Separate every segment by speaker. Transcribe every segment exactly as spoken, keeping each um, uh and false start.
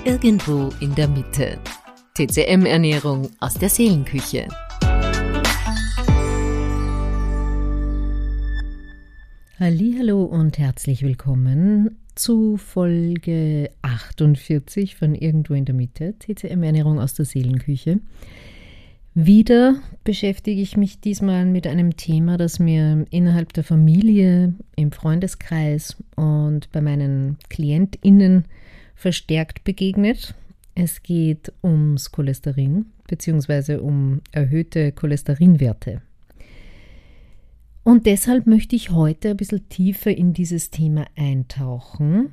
Speaker 1: Irgendwo in der Mitte. T C M-Ernährung aus der Seelenküche. Hallihallo und herzlich willkommen zu Folge achtundvierzig von Irgendwo in der Mitte, T C M-Ernährung aus der Seelenküche. Wieder beschäftige ich mich diesmal mit einem Thema, das mir innerhalb der Familie, im Freundeskreis und bei meinen KlientInnen verstärkt begegnet. Es geht ums Cholesterin bzw. um erhöhte Cholesterinwerte. Und deshalb möchte ich heute ein bisschen tiefer in dieses Thema eintauchen.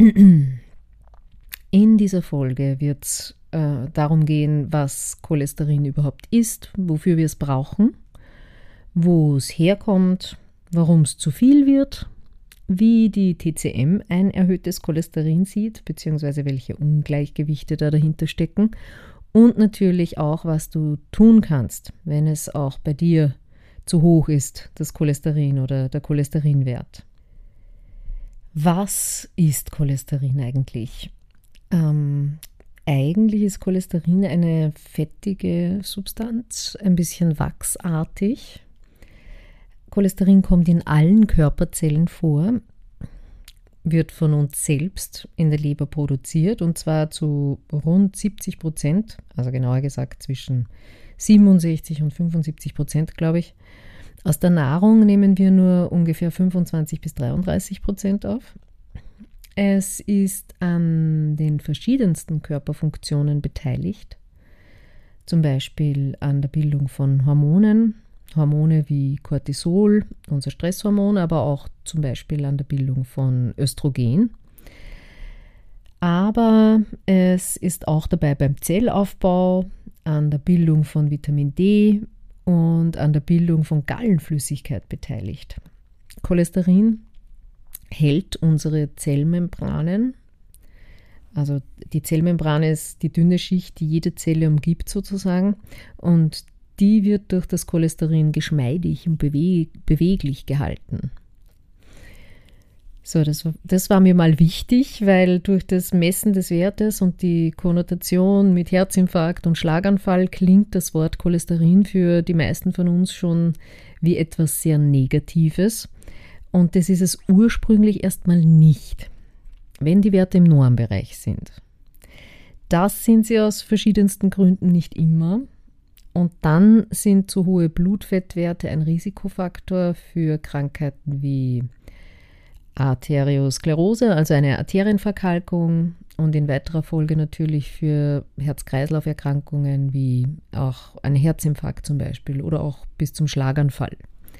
Speaker 1: In dieser Folge wird es äh, darum gehen, was Cholesterin überhaupt ist, wofür wir es brauchen, wo es herkommt, warum es zu viel wird, wie die T C M ein erhöhtes Cholesterin sieht, beziehungsweise welche Ungleichgewichte da dahinter stecken und natürlich auch, was du tun kannst, wenn es auch bei dir zu hoch ist, das Cholesterin oder der Cholesterinwert. Was ist Cholesterin eigentlich? Ähm, eigentlich ist Cholesterin eine fettige Substanz, ein bisschen wachsartig. Cholesterin kommt in allen Körperzellen vor, wird von uns selbst in der Leber produziert und zwar zu rund siebzig Prozent, also genauer gesagt zwischen siebenundsechzig und fünfundsiebzig Prozent, glaube ich. Aus der Nahrung nehmen wir nur ungefähr fünfundzwanzig bis dreiunddreißig Prozent auf. Es ist an den verschiedensten Körperfunktionen beteiligt, zum Beispiel an der Bildung von Hormonen, Hormone wie Cortisol, unser Stresshormon, aber auch zum Beispiel an der Bildung von Östrogen. Aber es ist auch dabei beim Zellaufbau, an der Bildung von Vitamin D und an der Bildung von Gallenflüssigkeit beteiligt. Cholesterin hält unsere Zellmembranen, also die Zellmembran ist die dünne Schicht, die jede Zelle umgibt sozusagen, und die wird durch das Cholesterin geschmeidig und bewe- beweglich gehalten. So, das war, das war mir mal wichtig, weil durch das Messen des Wertes und die Konnotation mit Herzinfarkt und Schlaganfall klingt das Wort Cholesterin für die meisten von uns schon wie etwas sehr Negatives. Und das ist es ursprünglich erstmal nicht, wenn die Werte im Normbereich sind. Das sind sie aus verschiedensten Gründen nicht immer. Und dann sind zu hohe Blutfettwerte ein Risikofaktor für Krankheiten wie Arteriosklerose, also eine Arterienverkalkung, und in weiterer Folge natürlich für Herz-Kreislauf-Erkrankungen wie auch ein Herzinfarkt zum Beispiel oder auch bis zum Schlaganfall.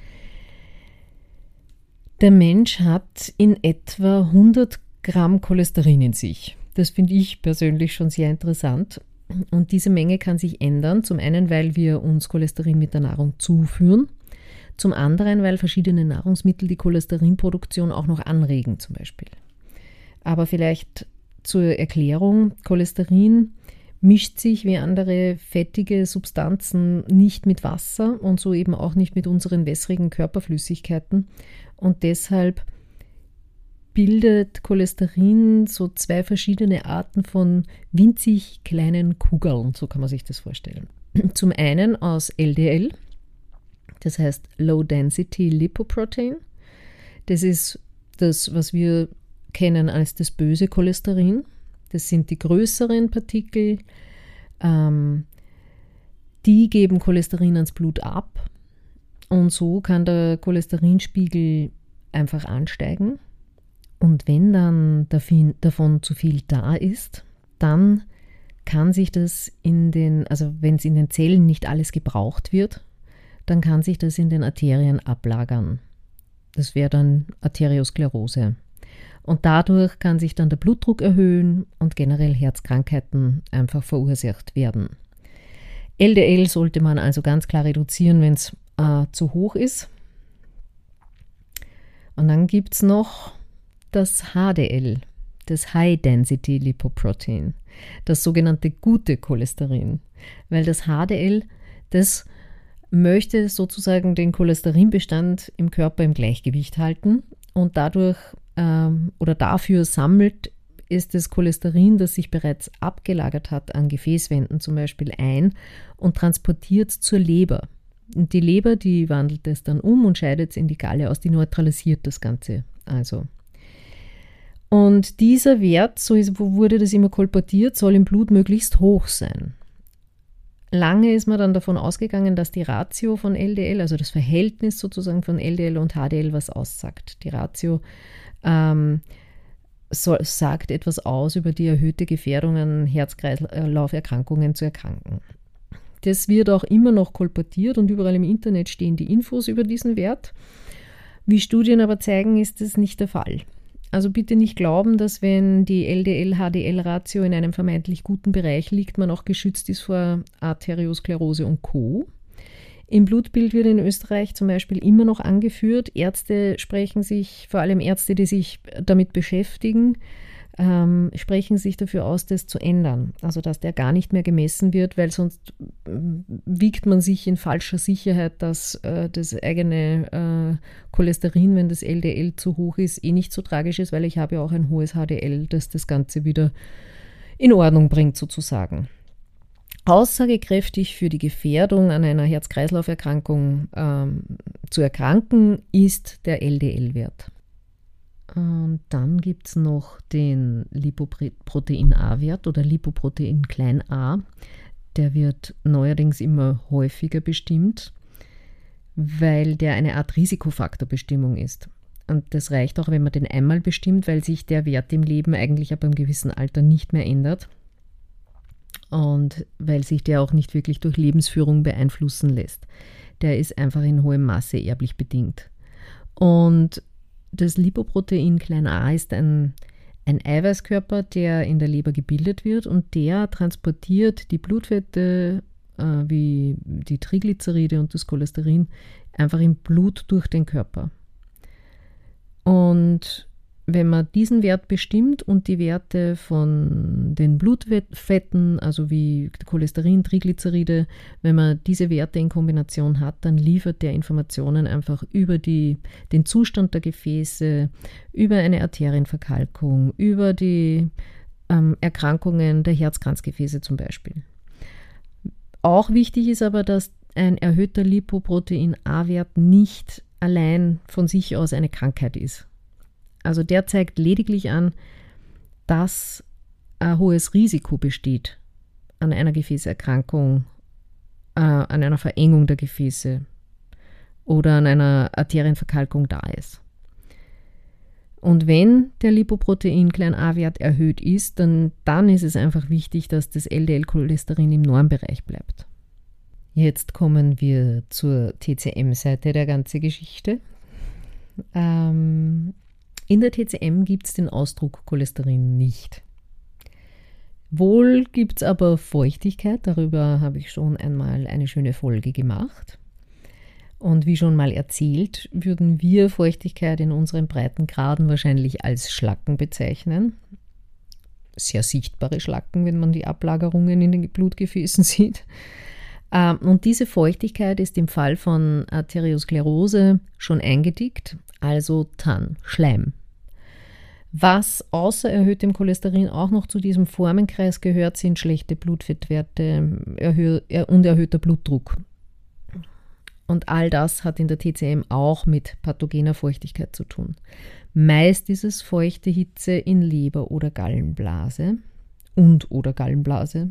Speaker 1: Der Mensch hat in etwa hundert Gramm Cholesterin in sich. Das finde ich persönlich schon sehr interessant. Und diese Menge kann sich ändern, zum einen, weil wir uns Cholesterin mit der Nahrung zuführen, zum anderen, weil verschiedene Nahrungsmittel die Cholesterinproduktion auch noch anregen zum Beispiel. Aber vielleicht zur Erklärung, Cholesterin mischt sich wie andere fettige Substanzen nicht mit Wasser und so eben auch nicht mit unseren wässrigen Körperflüssigkeiten, und deshalb bildet Cholesterin so zwei verschiedene Arten von winzig kleinen Kugeln, so kann man sich das vorstellen. Zum einen aus L D L, das heißt Low Density Lipoprotein. Das ist das, was wir kennen als das böse Cholesterin. Das sind die größeren Partikel, ähm, die geben Cholesterin ans Blut ab, und so kann der Cholesterinspiegel einfach ansteigen. Und wenn dann davon zu viel da ist, dann kann sich das in den, also wenn es in den Zellen nicht alles gebraucht wird, dann kann sich das in den Arterien ablagern. Das wäre dann Arteriosklerose. Und dadurch kann sich dann der Blutdruck erhöhen und generell Herzkrankheiten einfach verursacht werden. L D L sollte man also ganz klar reduzieren, wenn es äh, zu hoch ist. Und dann gibt es noch das H D L, das High Density Lipoprotein, das sogenannte gute Cholesterin. Weil das H D L, das möchte sozusagen den Cholesterinbestand im Körper im Gleichgewicht halten und dadurch ähm, oder dafür sammelt ist das Cholesterin, das sich bereits abgelagert hat an Gefäßwänden zum Beispiel, ein und transportiert zur Leber. Und die Leber, die wandelt es dann um und scheidet es in die Galle aus, die neutralisiert das Ganze also. Und dieser Wert, so ist, wo wurde das immer kolportiert, soll im Blut möglichst hoch sein. Lange ist man dann davon ausgegangen, dass die Ratio von L D L, also das Verhältnis sozusagen von L D L und H D L, was aussagt. Die Ratio ähm, soll, sagt etwas aus über die erhöhte Gefährdung an Herz-Kreislauf-Erkrankungen zu erkranken. Das wird auch immer noch kolportiert und überall im Internet stehen die Infos über diesen Wert. Wie Studien aber zeigen, ist das nicht der Fall. Also bitte nicht glauben, dass wenn die L D L-H D L-Ratio in einem vermeintlich guten Bereich liegt, man auch geschützt ist vor Arteriosklerose und Co. Im Blutbild wird in Österreich zum Beispiel immer noch angeführt, Ärzte sprechen sich, vor allem Ärzte, die sich damit beschäftigen, ähm, sprechen sich dafür aus, das zu ändern. Also dass der gar nicht mehr gemessen wird, weil sonst äh, wiegt man sich in falscher Sicherheit, dass äh, das eigene äh, Cholesterin, wenn das L D L zu hoch ist, eh nicht so tragisch ist, weil ich habe ja auch ein hohes H D L, das das Ganze wieder in Ordnung bringt sozusagen. Aussagekräftig für die Gefährdung an einer Herz-Kreislauf-Erkrankung ähm, zu erkranken ist der L D L-Wert. Und dann gibt es noch den Lipoprotein-A-Wert oder Lipoprotein klein a. Der wird neuerdings immer häufiger bestimmt, weil der eine Art Risikofaktorbestimmung ist. Und das reicht auch, wenn man den einmal bestimmt, weil sich der Wert im Leben eigentlich ab einem gewissen Alter nicht mehr ändert. Und weil sich der auch nicht wirklich durch Lebensführung beeinflussen lässt. Der ist einfach in hohem Maße erblich bedingt. Und das Lipoprotein klein a ist ein, ein Eiweißkörper, der in der Leber gebildet wird und der transportiert die Blutfette äh, wie die Triglyceride und das Cholesterin einfach im Blut durch den Körper. Und wenn man diesen Wert bestimmt und die Werte von den Blutfetten, also wie Cholesterin, Triglyceride, wenn man diese Werte in Kombination hat, dann liefert der Informationen einfach über die, den Zustand der Gefäße, über eine Arterienverkalkung, über die ähm, Erkrankungen der Herzkranzgefäße zum Beispiel. Auch wichtig ist aber, dass ein erhöhter Lipoprotein-A-Wert nicht allein von sich aus eine Krankheit ist. Also der zeigt lediglich an, dass ein hohes Risiko besteht an einer Gefäßerkrankung, äh, an einer Verengung der Gefäße oder an einer Arterienverkalkung da ist. Und wenn der Lipoprotein-A-Wert erhöht ist, dann, dann ist es einfach wichtig, dass das L D L-Cholesterin im Normbereich bleibt. Jetzt kommen wir zur T C M-Seite der ganzen Geschichte. Ähm, In der T C M gibt es den Ausdruck Cholesterin nicht. Wohl gibt es aber Feuchtigkeit, darüber habe ich schon einmal eine schöne Folge gemacht. Und wie schon mal erzählt, würden wir Feuchtigkeit in unseren Breitengraden wahrscheinlich als Schlacken bezeichnen. Sehr sichtbare Schlacken, wenn man die Ablagerungen in den Blutgefäßen sieht. Und diese Feuchtigkeit ist im Fall von Arteriosklerose schon eingedickt, also T A N, Schleim. Was außer erhöhtem Cholesterin auch noch zu diesem Formenkreis gehört, sind schlechte Blutfettwerte erhö- und erhöhter Blutdruck. Und all das hat in der T C M auch mit pathogener Feuchtigkeit zu tun. Meist ist es feuchte Hitze in Leber oder Gallenblase und oder Gallenblase.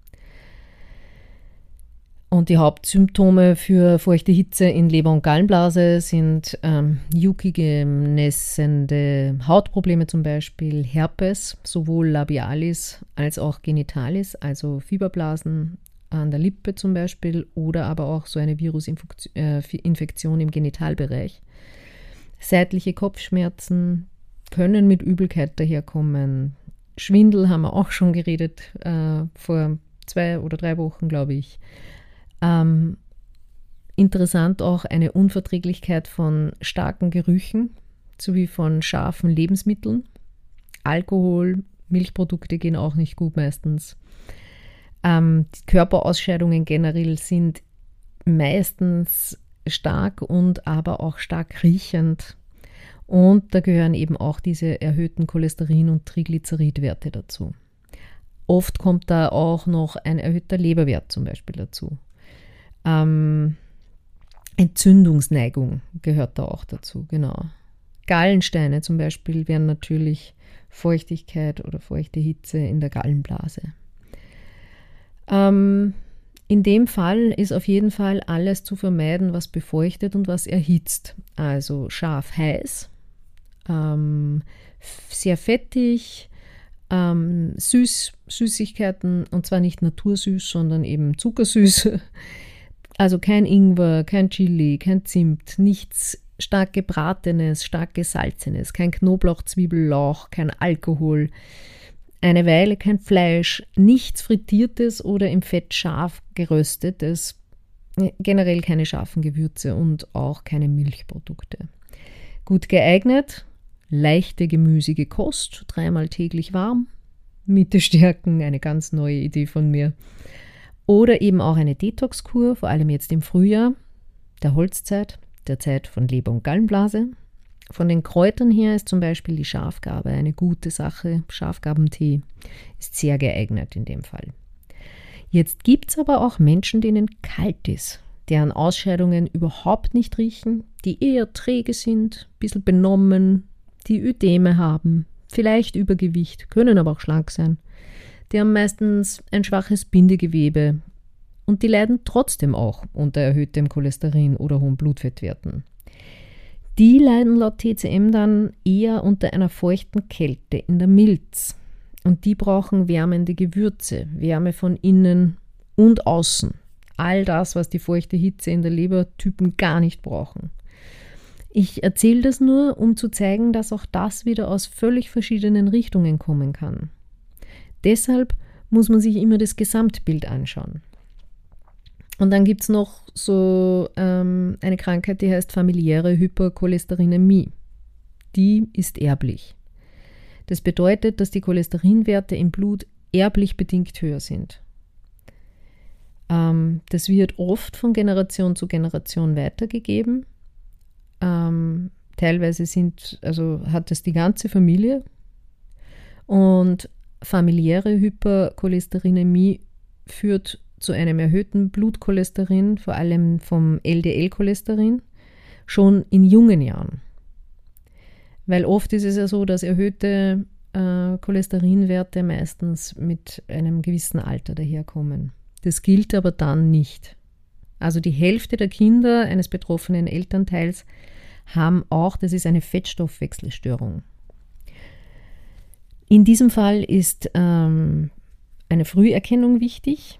Speaker 1: Und die Hauptsymptome für feuchte Hitze in Leber und Gallenblase sind ähm, juckige, nässende Hautprobleme zum Beispiel, Herpes, sowohl labialis als auch genitalis, also Fieberblasen an der Lippe zum Beispiel oder aber auch so eine Virusinfektion im Genitalbereich. Seitliche Kopfschmerzen können mit Übelkeit daherkommen. Schwindel haben wir auch schon geredet, äh, vor zwei oder drei Wochen, glaube ich. Ähm, interessant auch eine Unverträglichkeit von starken Gerüchen sowie von scharfen Lebensmitteln. Alkohol, Milchprodukte gehen auch nicht gut meistens. Ähm, die Körperausscheidungen generell sind meistens stark und aber auch stark riechend. Und da gehören eben auch diese erhöhten Cholesterin- und Triglyceridwerte dazu. Oft kommt da auch noch ein erhöhter Leberwert zum Beispiel dazu. Ähm, Entzündungsneigung gehört da auch dazu, genau. Gallensteine zum Beispiel wären natürlich Feuchtigkeit oder feuchte Hitze in der Gallenblase. Ähm, in dem Fall ist auf jeden Fall alles zu vermeiden, was befeuchtet und was erhitzt. Also scharf heiß, ähm, sehr fettig, ähm, süß, Süßigkeiten, und zwar nicht natursüß, sondern eben zuckersüß. Also kein Ingwer, kein Chili, kein Zimt, nichts stark gebratenes, stark gesalzenes, kein Knoblauch, Zwiebel, Lauch, kein Alkohol, eine Weile kein Fleisch, nichts Frittiertes oder im Fett scharf geröstetes, generell keine scharfen Gewürze und auch keine Milchprodukte. Gut geeignet, leichte gemüsige Kost, dreimal täglich warm, Mitte stärken, eine ganz neue Idee von mir. Oder eben auch eine Detox-Kur, vor allem jetzt im Frühjahr, der Holzzeit, der Zeit von Leber- und Gallenblase. Von den Kräutern her ist zum Beispiel die Schafgarbe eine gute Sache. Schafgarbentee ist sehr geeignet in dem Fall. Jetzt gibt es aber auch Menschen, denen kalt ist, deren Ausscheidungen überhaupt nicht riechen, die eher träge sind, ein bisschen benommen, die Ödeme haben, vielleicht Übergewicht, können aber auch schlank sein. Die haben meistens ein schwaches Bindegewebe und die leiden trotzdem auch unter erhöhtem Cholesterin oder hohen Blutfettwerten. Die leiden laut T C M dann eher unter einer feuchten Kälte in der Milz. Und die brauchen wärmende Gewürze, Wärme von innen und außen. All das, was die feuchte Hitze in der Lebertypen gar nicht brauchen. Ich erzähle das nur, um zu zeigen, dass auch das wieder aus völlig verschiedenen Richtungen kommen kann. Deshalb muss man sich immer das Gesamtbild anschauen. Und dann gibt es noch so ähm, eine Krankheit, die heißt familiäre Hypercholesterinämie. Die ist erblich. Das bedeutet, dass die Cholesterinwerte im Blut erblich bedingt höher sind. Ähm, das wird oft von Generation zu Generation weitergegeben. Ähm, teilweise sind, also hat es die ganze Familie. Und familiäre Hypercholesterinämie führt zu einem erhöhten Blutcholesterin, vor allem vom L D L-Cholesterin, schon in jungen Jahren. Weil oft ist es ja so, dass erhöhte äh, Cholesterinwerte meistens mit einem gewissen Alter daherkommen. Das gilt aber dann nicht. Also die Hälfte der Kinder eines betroffenen Elternteils haben auch, das ist eine Fettstoffwechselstörung. In diesem Fall ist ähm, eine Früherkennung wichtig,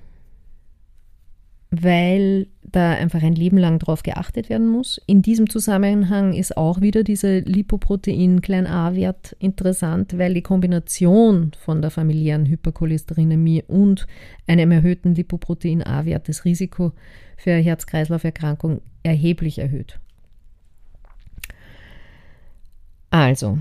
Speaker 1: weil da einfach ein Leben lang drauf geachtet werden muss. In diesem Zusammenhang ist auch wieder dieser Lipoprotein-Klein-a-Wert interessant, weil die Kombination von der familiären Hypercholesterinämie und einem erhöhten Lipoprotein-A-Wert das Risiko für eine Herz-Kreislauf-Erkrankung erheblich erhöht. Also,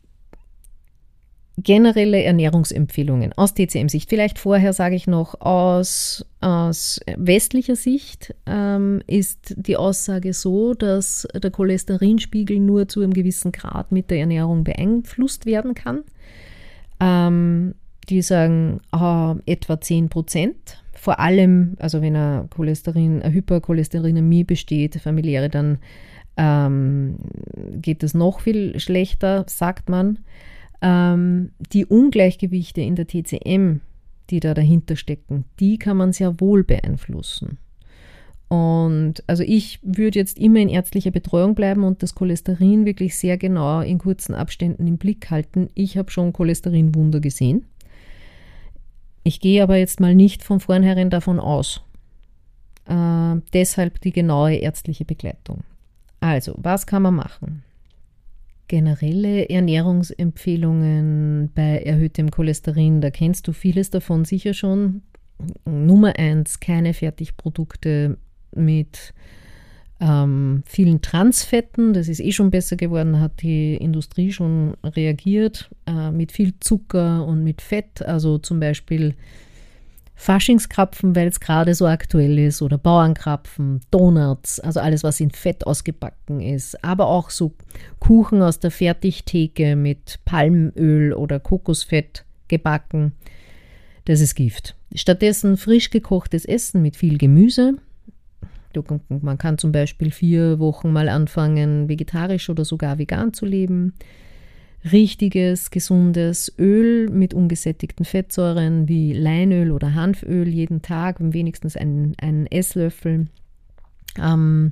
Speaker 1: generelle Ernährungsempfehlungen aus T C M-Sicht. Vielleicht vorher sage ich noch, aus, aus westlicher Sicht ähm, ist die Aussage so, dass der Cholesterinspiegel nur zu einem gewissen Grad mit der Ernährung beeinflusst werden kann. Ähm, die sagen äh, etwa zehn Prozent. Vor allem, also wenn eine, Cholesterin, eine Hypercholesterinämie besteht, familiäre, dann ähm, geht es noch viel schlechter, sagt man. Ähm, die Ungleichgewichte in der T C M, die da dahinter stecken, die kann man sehr wohl beeinflussen. Und also ich würde jetzt immer in ärztlicher Betreuung bleiben und das Cholesterin wirklich sehr genau in kurzen Abständen im Blick halten. Ich habe schon Cholesterinwunder gesehen. Ich gehe aber jetzt mal nicht von vornherein davon aus. Äh, deshalb die genaue ärztliche Begleitung. Also, was kann man machen? Generelle Ernährungsempfehlungen bei erhöhtem Cholesterin, da kennst du vieles davon sicher schon. Nummer eins, keine Fertigprodukte mit ähm, vielen Transfetten, das ist eh schon besser geworden, da hat die Industrie schon reagiert, äh, mit viel Zucker und mit Fett, also zum Beispiel Faschingskrapfen, weil es gerade so aktuell ist, oder Bauernkrapfen, Donuts, also alles, was in Fett ausgebacken ist, aber auch so Kuchen aus der Fertigtheke mit Palmöl oder Kokosfett gebacken. Das ist Gift. Stattdessen frisch gekochtes Essen mit viel Gemüse. Man kann zum Beispiel vier Wochen mal anfangen, vegetarisch oder sogar vegan zu leben. Richtiges, gesundes Öl mit ungesättigten Fettsäuren wie Leinöl oder Hanföl jeden Tag, wenigstens einen, einen Esslöffel. Ähm,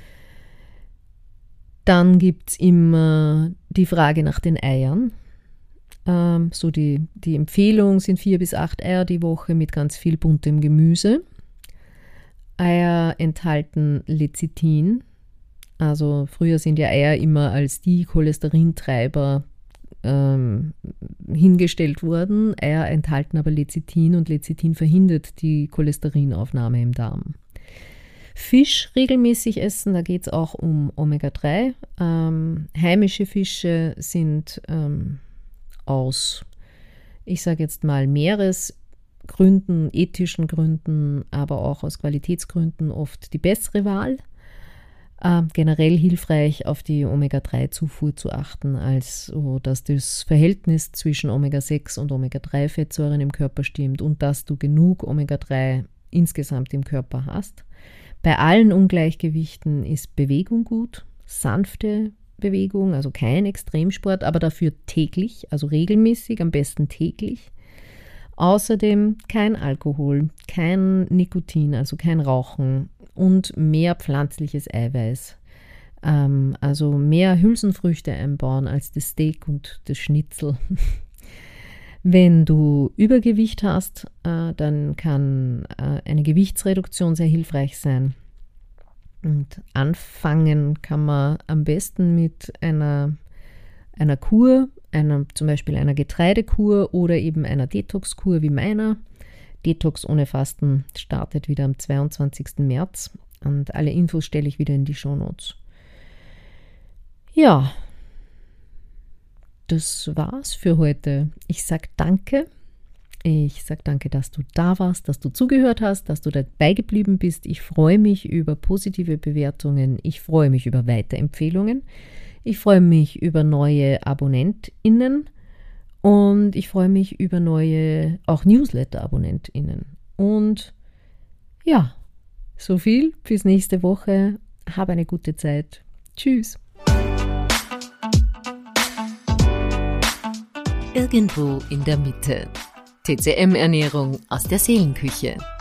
Speaker 1: dann gibt es immer die Frage nach den Eiern. Ähm, so die, die Empfehlung sind vier bis acht Eier die Woche mit ganz viel buntem Gemüse. Eier enthalten Lecithin. Also früher sind ja Eier immer als die Cholesterintreiber ähm, hingestellt worden. Eier enthalten aber Lecithin und Lecithin verhindert die Cholesterinaufnahme im Darm. Fisch regelmäßig essen, da geht es auch um Omega drei. Ähm, heimische Fische sind ähm, aus, ich sage jetzt mal, Meeresgründen, ethischen Gründen, aber auch aus Qualitätsgründen oft die bessere Wahl. Äh, generell hilfreich, auf die Omega drei Zufuhr zu achten, also dass das Verhältnis zwischen Omega sechs und Omega drei Fettsäuren im Körper stimmt und dass du genug Omega drei insgesamt im Körper hast. Bei allen Ungleichgewichten ist Bewegung gut, sanfte Bewegung, also kein Extremsport, aber dafür täglich, also regelmäßig, am besten täglich. Außerdem kein Alkohol, kein Nikotin, also kein Rauchen und mehr pflanzliches Eiweiß. Ähm, also mehr Hülsenfrüchte einbauen als das Steak und das Schnitzel. Wenn du Übergewicht hast, äh, dann kann äh, eine Gewichtsreduktion sehr hilfreich sein. Und anfangen kann man am besten mit einer, einer Kur, einer, zum Beispiel einer Getreidekur oder eben einer Detox-Kur wie meiner. Detox ohne Fasten startet wieder am zweiundzwanzigsten März und alle Infos stelle ich wieder in die Shownotes. Ja, das war's für heute. Ich sage danke. Ich sage danke, dass du da warst, dass du zugehört hast, dass du dabei geblieben bist. Ich freue mich über positive Bewertungen. Ich freue mich über Weiterempfehlungen. Ich freue mich über neue AbonnentInnen und ich freue mich über neue, auch Newsletter-AbonnentInnen. Und ja, so viel. Bis nächste Woche. Hab eine gute Zeit. Tschüss.
Speaker 2: Irgendwo in der Mitte. T C M-Ernährung aus der Seelenküche.